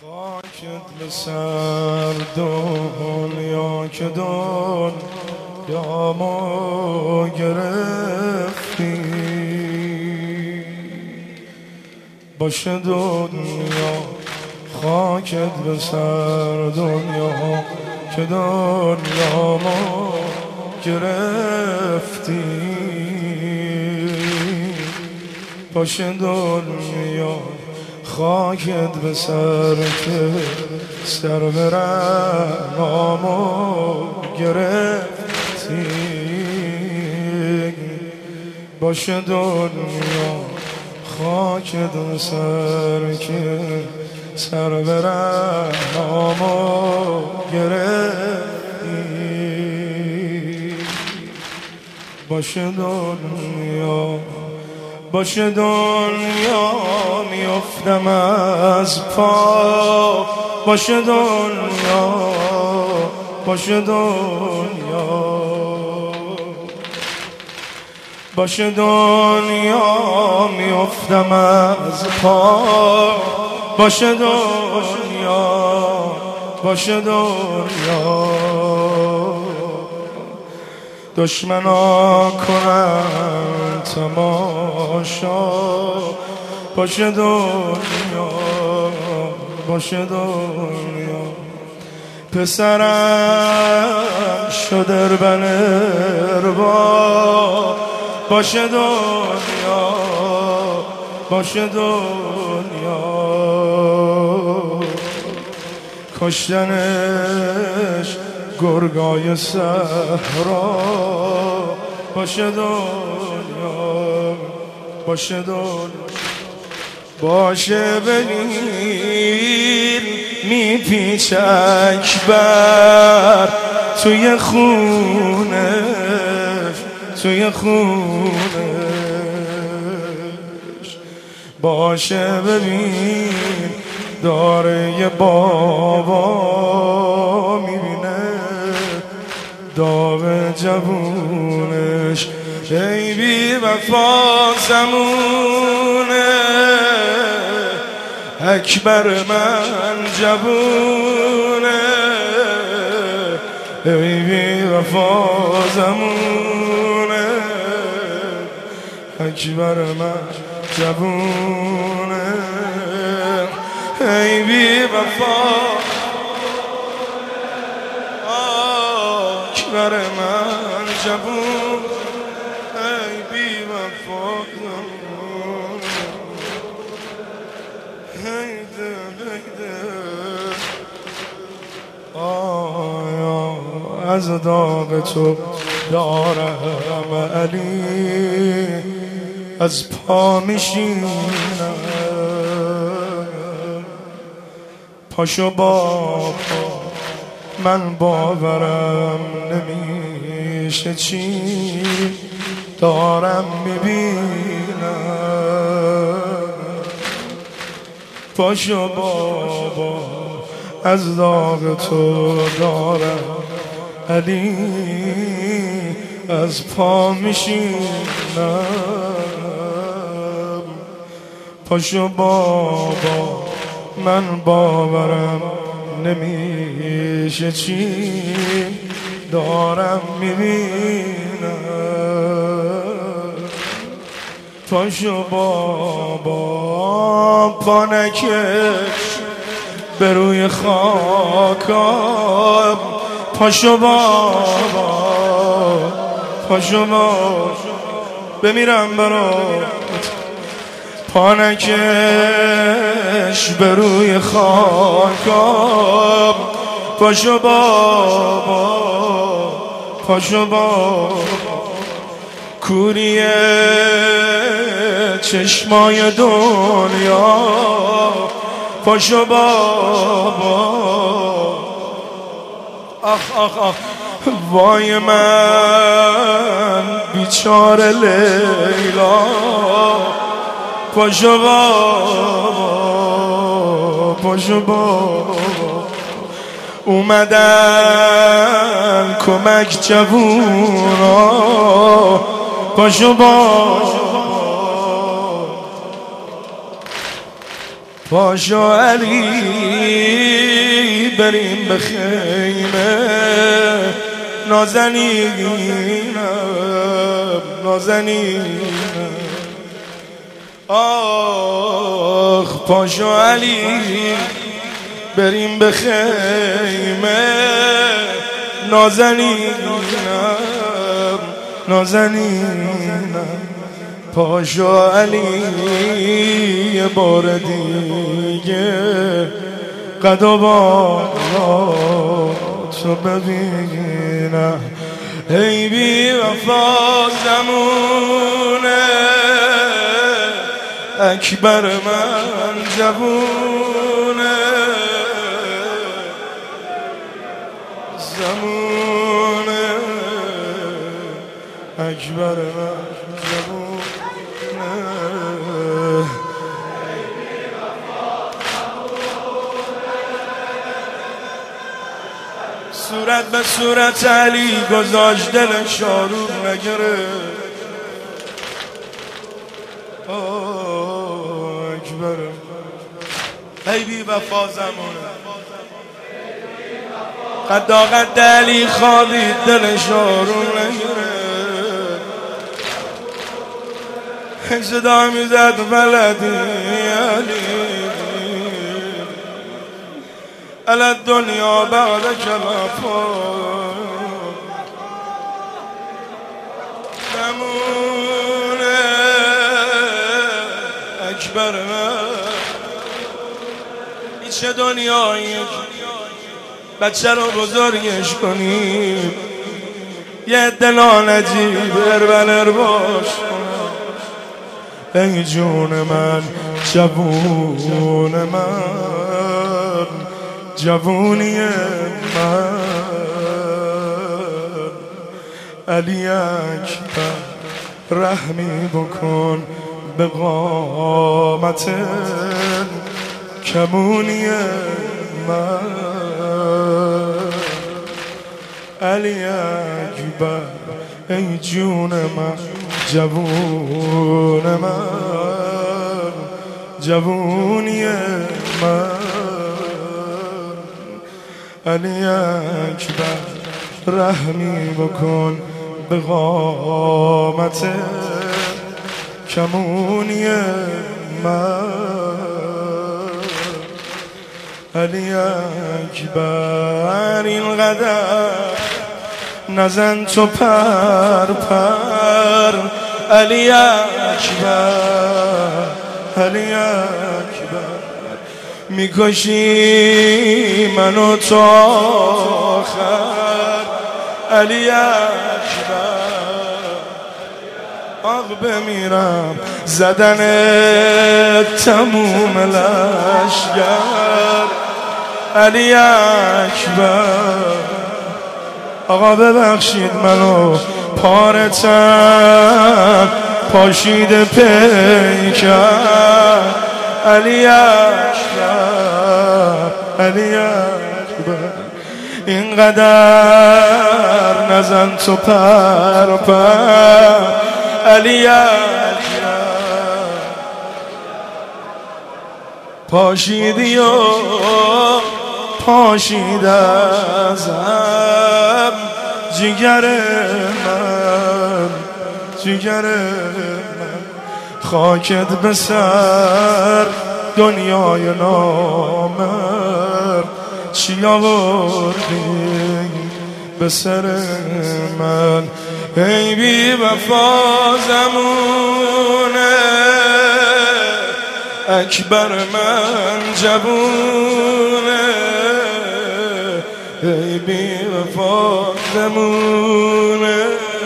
خاکت به سر دنیا که دنیا ما گرفتی، باشه دنیا خاکت به سر دنیا که دنیا ما گرفتی، باشه دنیا خاکت به سر که سر برن ما گرفتی، باشه دنیا خاکت به سر که سر برن ما گرفتی، باشه دنیا باشه دنیا میافتم از پا، باشه دنیا باشه دنیا باشه دنیا میافتم از پا، باشه دنیا باشه دنیا دشمنا کنن تماشا، باشه دنیا باشه دنیا پسرم شد اربن اربا، باشه دنیا باشه دنیا کشتنش گرگای صحرا، باشه دنیا باشه دنیا باشه بگیر میپیچ اکبر توی خونش توی خونش، باشه ببین داره یه بابا میبینه داغ جوونش، ای بی وفا زمونه اکبر من جوونه، ای بی وفا زمونه اکبر من جوونه، ای بی وفا اکبر من جوون، ای بی وفا هیده هیده آیا از داغ تو دارم علی از پا میشینم، پاشو بابا من باورم نمیشه چی دارم میبینم، پاشو بابا از داغ تو دارم علی از پا میشینم، پاشو بابا من باورم نمیشه چی دارم میبینم، پاشو بابا پا نکش به روی خاکم، پاشو بابا پاشو بابا بمیرم برات، پا نکش به روی خاکم، پاشو بابا پاشو بابا کوری چشمای دنیا، پاشو بابا آخ آخ آخ وای من بیچاره لیلا، پاشو بابا پاشو بابا اومدن کمک جوونا، پاشو بابا پاشو علی بریم به خیمه نازنینم آخ پاشو علی بریم به خیمه نازنینم پاشو علی یه بار دیگه قد و بالاتو ببینم ای بی وفا زمونه اکبر من جوونه زمونه اکبر من جوونه صورت به صورت علی گذاشت دل شاروخ نگره اکبرم ای بی وفا زمانه قد علی خوابید دل شاروخ نگره صدا میزد بلدی علی الدنیا بعد کلافا نمونه اکبر هیچ دنیایی بچه رو بزرگش کنیم یه دلا نجیب اربلر باش ای جون من جوون من جوونی من علی اکبر رحمی بکن به قامت کمونی من علی اکبر ای جون من جوون من جوونی من علی اکبر رحمی بکن به قامت کمونی من علی اکبر اینقدر نزن تو پر پر علی اکبر علی اکبر میکشی منو تو آخر علی اکبر آق بمیرم زدن تموم لشگر علی اکبر آقا ببخشید منو پارتم پاشید پیکر علی اکبر علی اکبر اینقدر نزن تو پر پر علی اکبر پاشیدی و پاشید ازم جگر من جگر من خاکت به سر دنیای نامر چی آوردی به سر من ای بی وفا زمونه اکبر من جوونه ای بی وفا زمونه